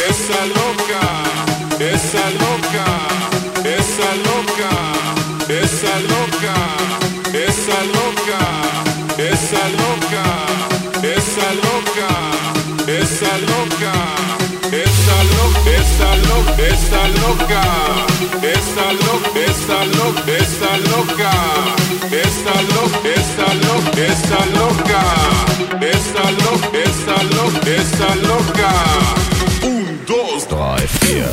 esa loca, esa loca, esa loca, esa loca, esa loca, esa loca, esa loca, esa loca, esa loca, esa loca, esa loca, esa loca, esa loca, esa loca, esa loca, esa loca, esa loca, esa loca, esa loca, esa loca. 1, 2, 3, 4.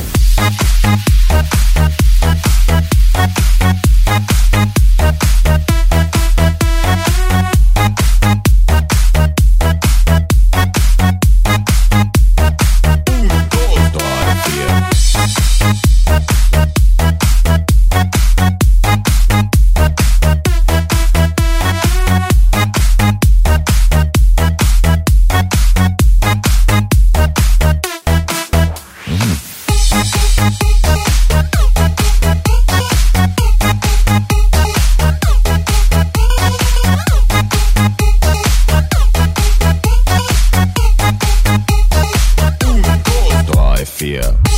Fear.